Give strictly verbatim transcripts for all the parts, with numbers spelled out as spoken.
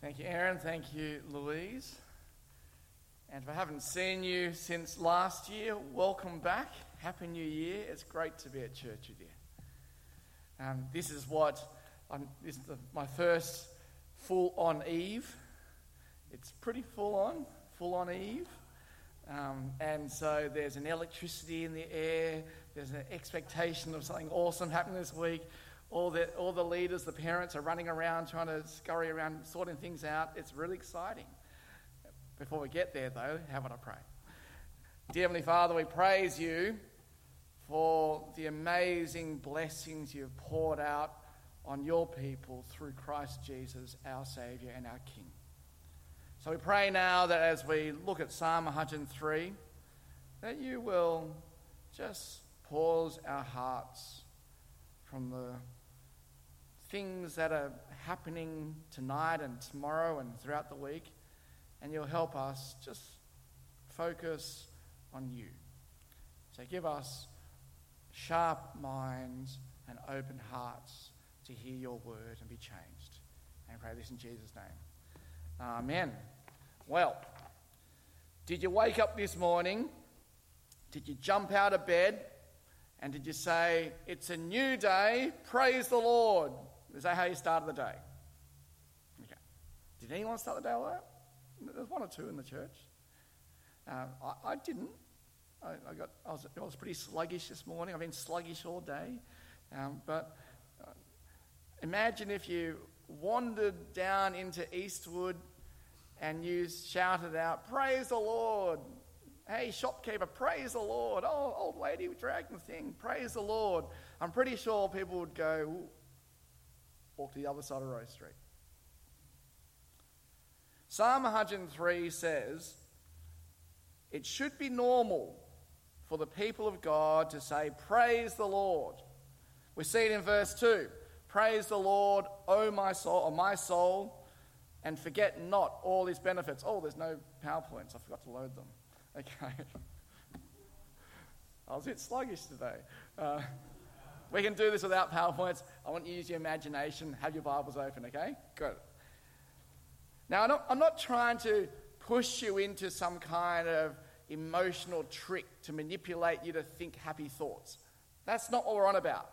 Thank you, Aaron. Thank you, Louise. And if I haven't seen you since last year, welcome back. Happy New Year. It's great to be at church with you. Um, this is what, I'm, this is the, my first full-on Eve. It's pretty full-on, full-on Eve. Um, and so there's an electricity in the air. There's an expectation of something awesome happening this week. All the all the leaders, the parents are running around trying to scurry around, sorting things out. It's really exciting. Before we get there, though, how would I pray? Dear Heavenly Father, we praise you for the amazing blessings you've poured out on your people through Christ Jesus, our Saviour and our King. So we pray now that as we look at Psalm one hundred three, that you will just pause our hearts from the things that are happening tonight and tomorrow and throughout the week, and you'll help us just focus on you. So give us sharp minds and open hearts to hear your word and be changed. And I pray this in Jesus' name. Amen. Well, did you wake up this morning? Did you jump out of bed? And did you say, it's a new day, praise the Lord? Is that how you started the day? Okay. Did anyone start the day like that? There's one or two in the church. Uh, I, I didn't. I, I got. I was, I was pretty sluggish this morning. I've been sluggish all day. Um, but uh, imagine if you wandered down into Eastwood and you shouted out, praise the Lord. Hey, shopkeeper, praise the Lord. Oh, old lady with dragging the thing, praise the Lord. I'm pretty sure people would go, ooh, walk to the other side of Rose Street. Psalm one hundred three says, it should be normal for the people of God to say, praise the Lord. We see it in verse two. Praise the Lord, O my soul, or my soul, and forget not all his benefits. Oh, there's no PowerPoints. I forgot to load them. Okay. I was a bit sluggish today. Uh, we can do this without PowerPoints. I want you to use your imagination. Have your Bibles open, okay? Good. Now, I'm not, I'm not trying to push you into some kind of emotional trick to manipulate you to think happy thoughts. That's not what we're on about.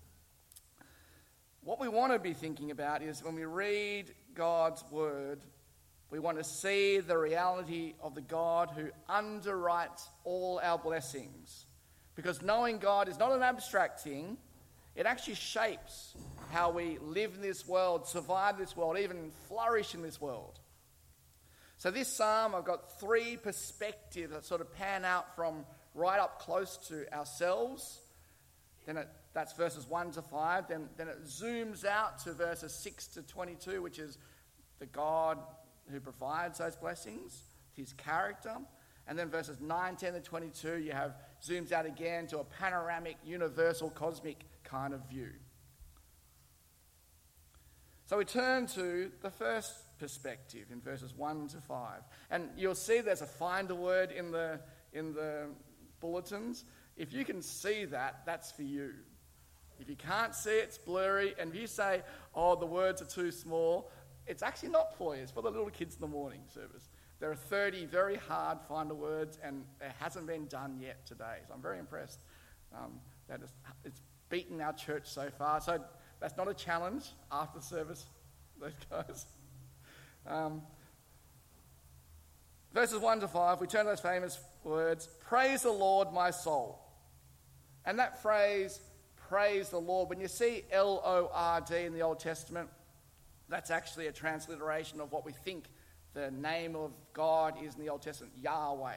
What we want to be thinking about is when we read God's word, we want to see the reality of the God who underwrites all our blessings. Because knowing God is not an abstract thing, it actually shapes how we live in this world, survive this world, even flourish in this world. So this psalm, I've got three perspectives that sort of pan out from right up close to ourselves. Then it, that's verses one to five. Then, then it zooms out to verses six to twenty-two, which is the God who provides those blessings, his character. And then verses nine, ten to twenty-two, you have zooms out again to a panoramic, universal, cosmic kind of view. So we turn to the first perspective in verses one to five. And you'll see there's a finder word in the in the bulletins. If you can see that, that's for you. If you can't see it, it's blurry. And if you say, oh, the words are too small, it's actually not for you. It's for the little kids in the morning service. There are thirty very hard finder words, and it hasn't been done yet today. So I'm very impressed um, that it's, it's beaten our church so far. So that's not a challenge after the service, those guys. Um, verses one to five, we turn to those famous words, praise the Lord, my soul. And that phrase, praise the Lord, when you see L O R D in the Old Testament, that's actually a transliteration of what we think the name of God is in the Old Testament, Yahweh.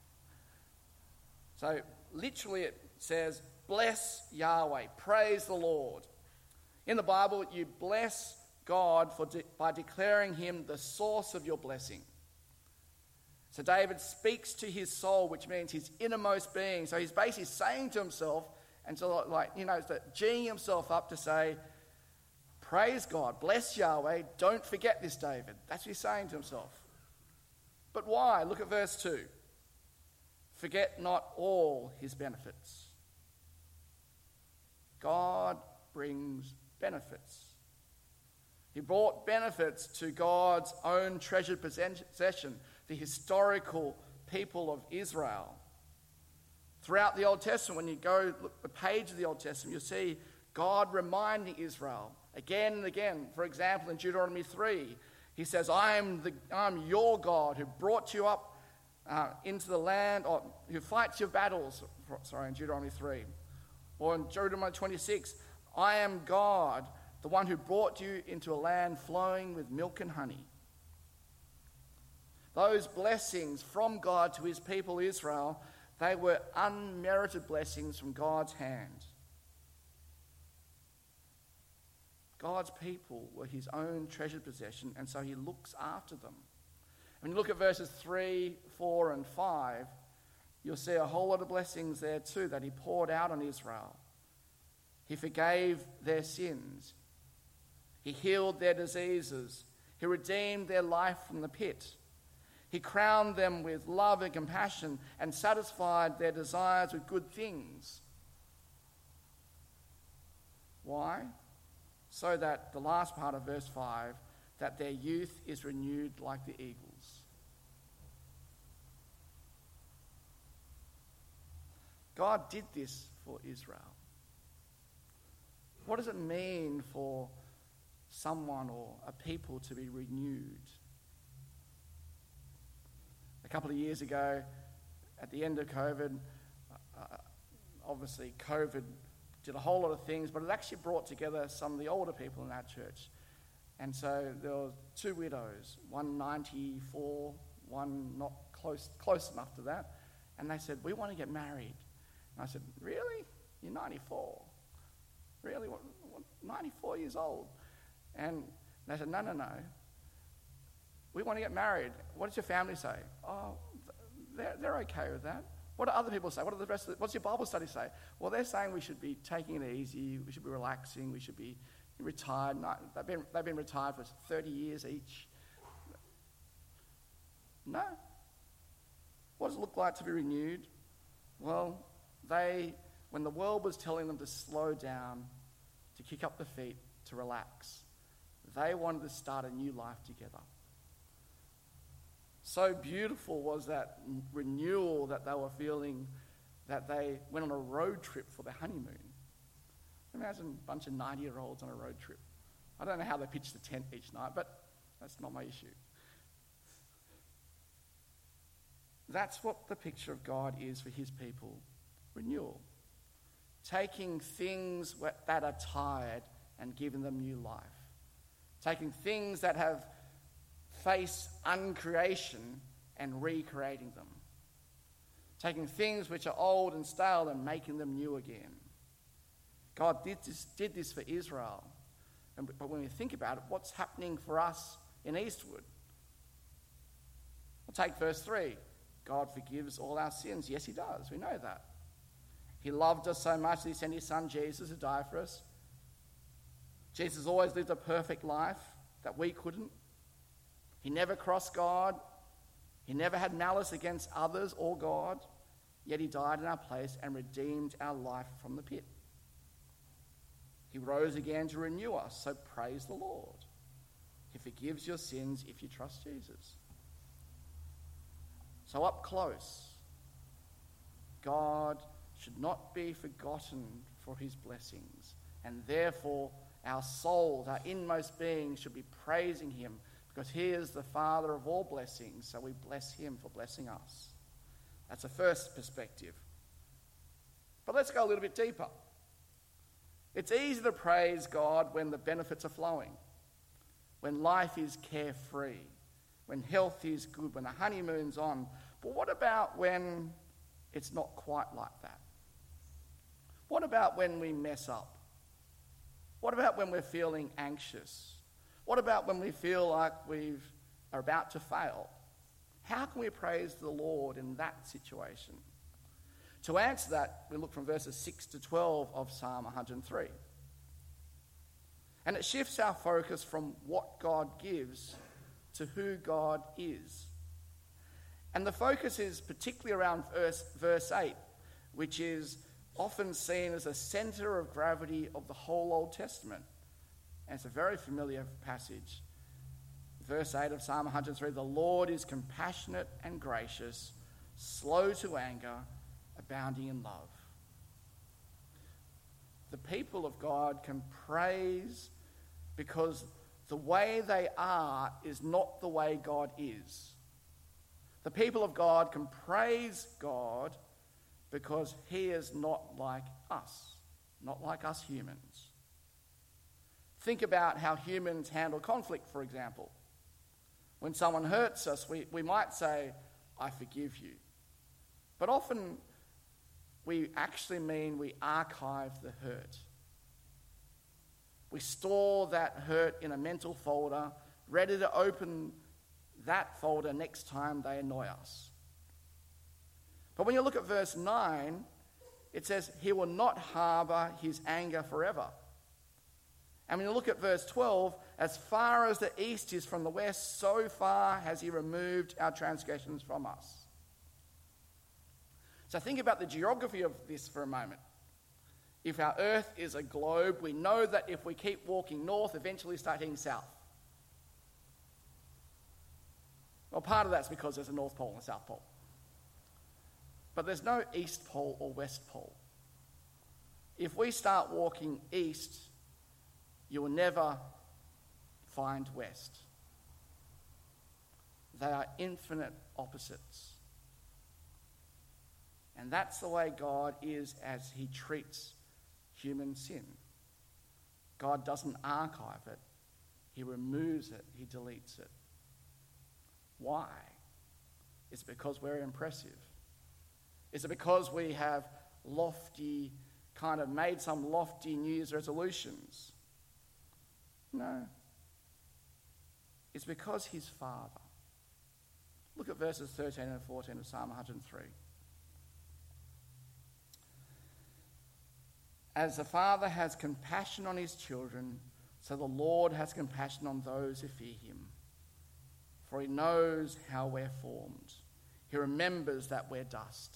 So literally it says, bless Yahweh, praise the Lord. In the Bible, you bless God for de- by declaring him the source of your blessing. So David speaks to his soul, which means his innermost being. So he's basically saying to himself, and so like, you know, geeing himself up to say, praise God, bless Yahweh, don't forget this, David. That's what he's saying to himself. But why? Look at verse two. Forget not all his benefits. God brings benefits. He brought benefits to God's own treasured possession, the historical people of Israel. Throughout the Old Testament, when you go look the page of the Old Testament, you'll see God reminding Israel again and again. For example, in Deuteronomy three, he says, I am the I'm your God who brought you up uh, into the land, or who fights your battles. Sorry, in Deuteronomy three. Or in Deuteronomy twenty-six, I am God, the one who brought you into a land flowing with milk and honey. Those blessings from God to his people Israel, they were unmerited blessings from God's hand. God's people were his own treasured possession, and so he looks after them. When you look at verses three, four, and five, you'll see a whole lot of blessings there too that he poured out on Israel. He forgave their sins. He healed their diseases. He redeemed their life from the pit. He crowned them with love and compassion and satisfied their desires with good things. Why? So that, the last part of verse five, that their youth is renewed like the eagles. God did this for Israel. What does it mean for someone or a people to be renewed? A couple of years ago, at the end of COVID, uh, obviously COVID did a whole lot of things, but it actually brought together some of the older people in our church. And so there were two widows, one ninety-four, one not close close enough to that. And they said, we want to get married. And I said, really? You're ninety-four? Really? What, what, ninety-four years old? And they said, no, no, no. We want to get married. What does your family say? Oh, they're, they're okay with that. What do other people say? What do the rest of the, what's your Bible study say? Well, they're saying we should be taking it easy, we should be relaxing, we should be retired. No, they've been, they've been retired for thirty years each. No. What does it look like to be renewed? Well, they, when the world was telling them to slow down, to kick up the feet, to relax, they wanted to start a new life together. So beautiful was that renewal that they were feeling, that they went on a road trip for their honeymoon. Imagine a bunch of ninety-year-olds on a road trip. I don't know how they pitch the tent each night, but that's not my issue. That's what the picture of God is for his people. Renewal. Taking things that are tired and giving them new life. Taking things that have faced uncreation and recreating them. Taking things which are old and stale and making them new again. God did this, did this for Israel. And, but when we think about it, what's happening for us in Eastwood? We'll take verse three. God forgives all our sins. Yes, he does. We know that. He loved us so much that he sent his son Jesus to die for us. Jesus always lived a perfect life that we couldn't. He never crossed God. He never had malice against others or God. Yet he died in our place and redeemed our life from the pit. He rose again to renew us, so praise the Lord. He forgives your sins if you trust Jesus. So up close, God should not be forgotten for his blessings, and therefore our souls, our inmost being, should be praising him, because he is the Father of all blessings, so we bless him for blessing us. That's the first perspective. But let's go a little bit deeper. It's easy to praise God when the benefits are flowing, when life is carefree, when health is good, when the honeymoon's on. But what about when it's not quite like that? What about when we mess up? What about when we're feeling anxious? What about when we feel like we are about to fail? How can we praise the Lord in that situation? To answer that, we look from verses six to twelve of Psalm one hundred three. And it shifts our focus from what God gives to who God is. And the focus is particularly around verse, verse eight, which is often seen as a centre of gravity of the whole Old Testament. and it's a very familiar passage. Verse eight of Psalm one hundred three, the Lord is compassionate and gracious, slow to anger, abounding in love. The people of God can praise because the way they are is not the way God is. The people of God can praise God because he is not like us, not like us humans. Think about how humans handle conflict, for example. When someone hurts us, we, we might say, I forgive you. But often we actually mean we archive the hurt. We store that hurt in a mental folder, ready to open that folder next time they annoy us. But when you look at verse nine, it says, he will not harbour his anger forever. And when you look at verse twelve, as far as the east is from the west, so far has he removed our transgressions from us. So think about the geography of this for a moment. If our earth is a globe, we know that if we keep walking north, eventually start heading south. Well, part of that's because there's a North Pole and a South Pole. But there's no East Pole or West Pole. If we start walking east, you will never find west. They are infinite opposites. And that's the way God is as he treats human sin. God doesn't archive it. He removes it. He deletes it. Why? Is it because we're impressive? Is it because we have lofty, kind of made some lofty New Year's resolutions? No. It's because he's Father. Look at verses thirteen and fourteen of Psalm one hundred three. As the Father has compassion on his children, so the Lord has compassion on those who fear him. For he knows how we're formed. He remembers that we're dust.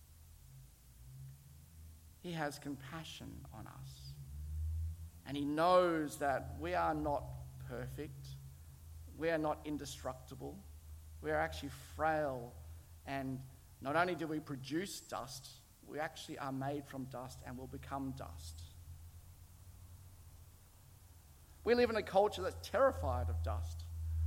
He has compassion on us. And he knows that we are not perfect. We are not indestructible. We are actually frail. And not only do we produce dust, we actually are made from dust and will become dust. We live in a culture that's terrified of dust.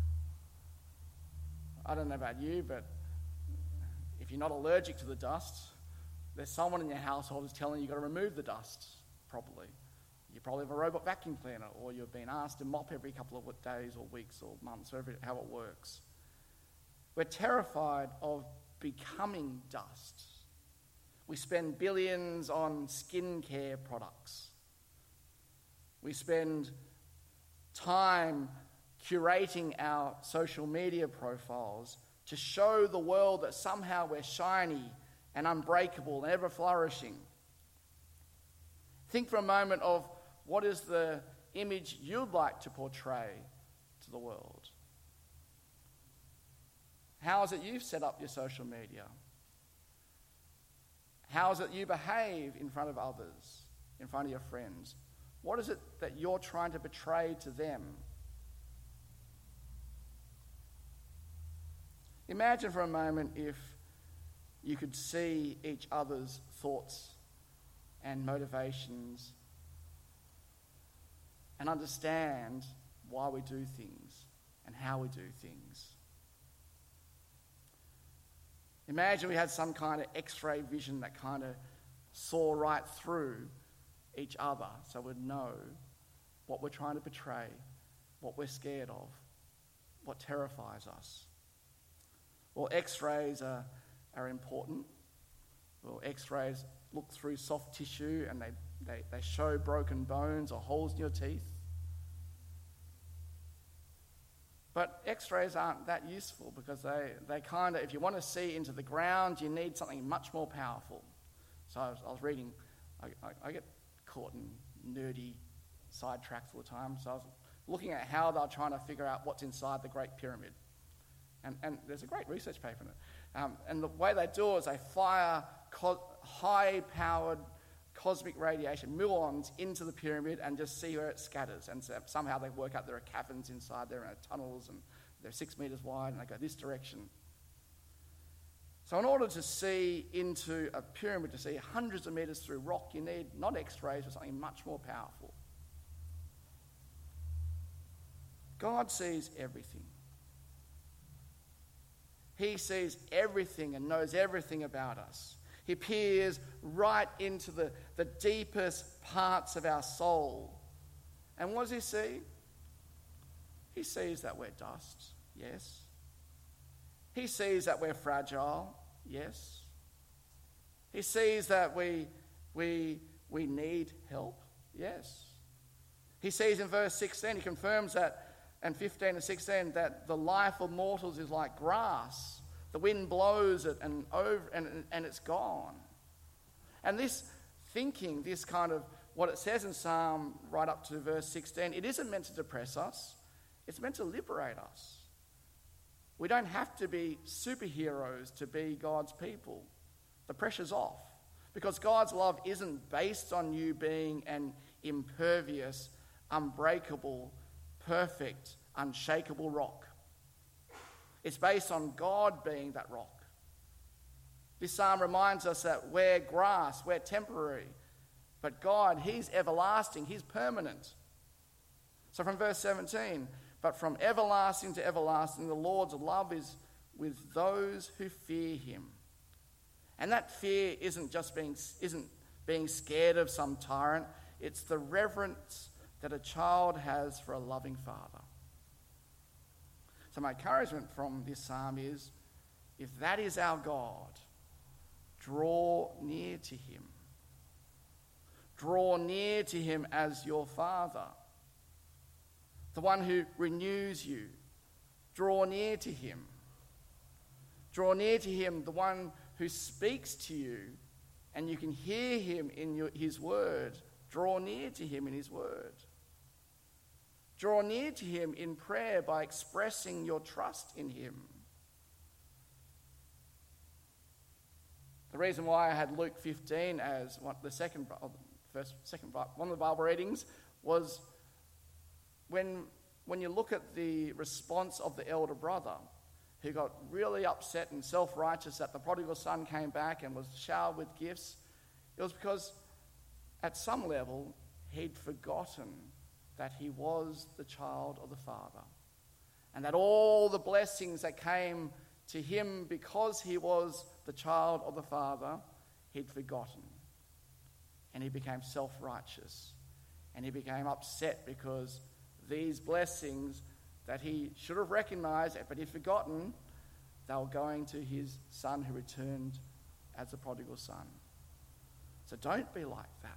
I don't know about you, but if you're not allergic to the dust, there's someone in your household who's telling you you've got to remove the dust properly. You probably have a robot vacuum cleaner, or you've been asked to mop every couple of days or weeks or months, or how it works. We're terrified of becoming dust. We spend billions on skincare products. We spend time curating our social media profiles to show the world that somehow we're shiny and unbreakable and ever flourishing. Think for a moment of what is the image you'd like to portray to the world. How is it you've set up your social media? How is it you behave in front of others, in front of your friends? What is it that you're trying to portray to them? Imagine for a moment if you could see each other's thoughts and motivations and understand why we do things and how we do things. Imagine we had some kind of X-ray vision that kind of saw right through each other so we'd know what we're trying to portray, what we're scared of, what terrifies us. Well, X-rays are, are important. Well, X-rays look through soft tissue and they, they, they show broken bones or holes in your teeth. But X-rays aren't that useful because they, they kind of, if you want to see into the ground, you need something much more powerful. So I was, I was reading, I, I, I get caught in nerdy sidetracks all the time. So I was looking at how they're trying to figure out what's inside the Great Pyramid. And, and there's a great research paper in it. Um, and the way they do it is they fire co- high-powered cosmic radiation, muons, into the pyramid and just see where it scatters. And so somehow they work out there are caverns inside there and tunnels, and they're six metres wide and they go this direction. So in order to see into a pyramid, to see hundreds of metres through rock, you need not X-rays, but something much more powerful. God sees everything. He sees everything and knows everything about us. He peers right into the, the deepest parts of our soul. And what does he see? He sees that we're dust, yes. He sees that we're fragile, yes. He sees that we, we, we need help, yes. He sees in verse sixteen, he confirms that, and fifteen and sixteen, that the life of mortals is like grass. The wind blows it and over and, and it's gone. And this thinking, this kind of what it says in Psalm right up to verse sixteen, it isn't meant to depress us. It's meant to liberate us. We don't have to be superheroes to be God's people. The pressure's off. Because God's love isn't based on you being an impervious, unbreakable, perfect, unshakable rock. It's based on God being that rock. This psalm reminds us that we're grass, we're temporary, but God, he's everlasting, he's permanent. So from verse seventeen, but from everlasting to everlasting, the Lord's love is with those who fear him. And that fear isn't just being, isn't being scared of some tyrant, it's the reverence that a child has for a loving father. So my encouragement from this psalm is, if that is our God, draw near to him. Draw near to him as your father, the one who renews you. Draw near to him. Draw near to him, the one who speaks to you, and you can hear him in your, his word. Draw near to him in his word. Draw near to him in prayer by expressing your trust in him. The reason why I had Luke fifteen as one, the second, first, second, one of the Bible readings was when, when you look at the response of the elder brother, who got really upset and self-righteous that the prodigal son came back and was showered with gifts. It was because at some level he'd forgotten that he was the child of the Father, and that all the blessings that came to him because he was the child of the Father, he'd forgotten. And he became self-righteous, and he became upset because these blessings that he should have recognized, but he'd forgotten, they were going to his son who returned as a prodigal son. So don't be like that.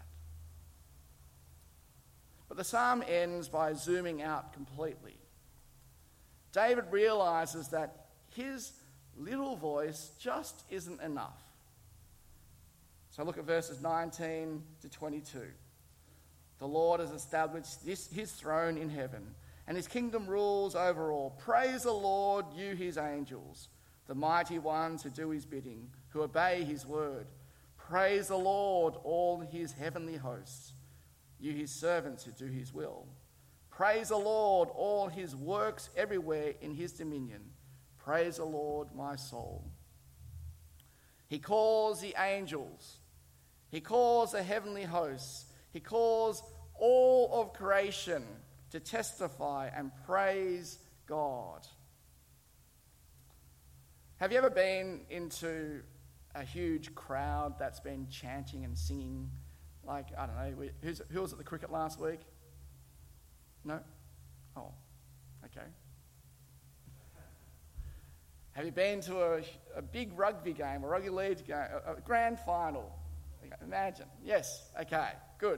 But the psalm ends by zooming out completely. David realizes that his little voice just isn't enough. So look at verses nineteen to twenty-two. The Lord has established this, his throne in heaven, and his kingdom rules over all. Praise the Lord, you his angels, the mighty ones who do his bidding, who obey his word. Praise the Lord, all his heavenly hosts, you his servants who do his will. Praise the Lord, all his works everywhere in his dominion. Praise the Lord, my soul. He calls the angels. He calls the heavenly hosts. He calls all of creation to testify and praise God. Have you ever been into a huge crowd that's been chanting and singing? Like, I don't know, who's, who was at the cricket last week? No? Oh, okay. Have you been to a, a big rugby game, a rugby league game, a, a grand final? Imagine. Yes, okay, good.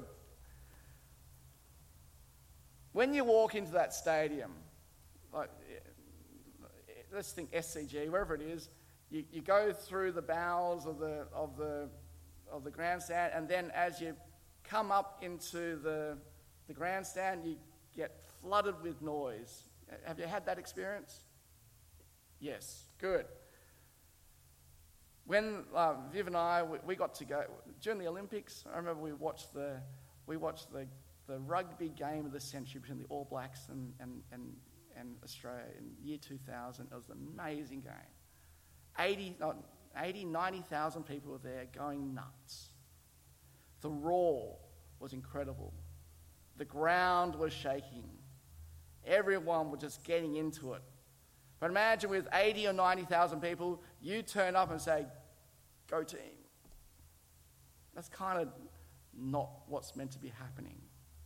When you walk into that stadium, like, let's think S C G, wherever it is, you, you go through the bowels of the of the of the grandstand, and then as you come up into the the grandstand, you get flooded with noise. Have you had that experience? Yes, good. When uh, Viv and I, we, we got to go, during the Olympics, I remember we watched the we watched the, the rugby game of the century between the All Blacks and, and, and, and Australia in year two thousand. It was an amazing game. eighty, eighty ninety thousand people were there going nuts. The roar was incredible. The ground was shaking. Everyone was just getting into it. But imagine with eighty or ninety thousand people, you turn up and say, "Go team." That's kind of not what's meant to be happening.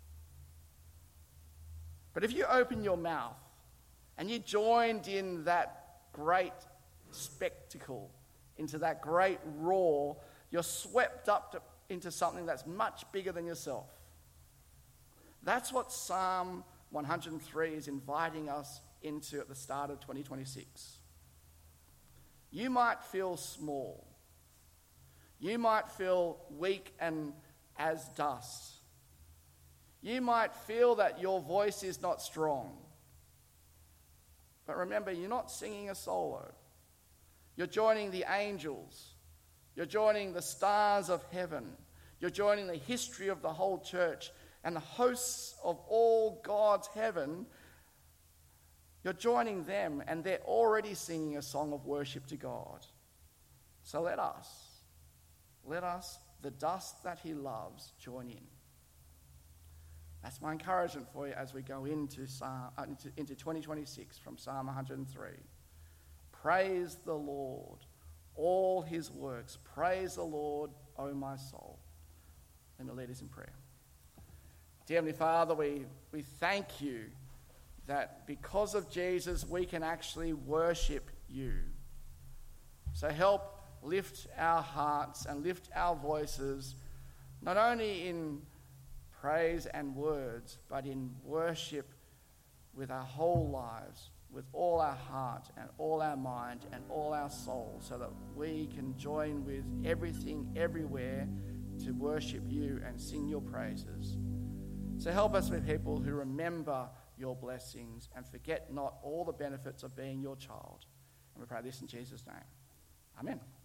But if you open your mouth and you joined in that great spectacle, into that great roar, you're swept up to, into something that's much bigger than yourself. That's what Psalm one hundred three is inviting us into at the start of twenty twenty-six. You might feel small. You might feel weak and as dust. You might feel that your voice is not strong. But remember, you're not singing a solo. You're joining the angels. You're joining the stars of heaven. You're joining the history of the whole church and the hosts of all God's heaven. You're joining them, and they're already singing a song of worship to God. So let us, let us, the dust that he loves, join in. That's my encouragement for you as we go into, Psalm, uh, into, into twenty twenty-six from Psalm one hundred three. Praise the Lord, all his works. Praise the Lord, O my soul. Let me lead us in prayer. Dear Heavenly Father, we, we thank you that because of Jesus, we can actually worship you. So help lift our hearts and lift our voices, not only in praise and words, but in worship with our whole lives, with all our heart and all our mind and all our soul, so that we can join with everything, everywhere, to worship you and sing your praises. So help us be people who remember your blessings and forget not all the benefits of being your child. And we pray this in Jesus' name. Amen.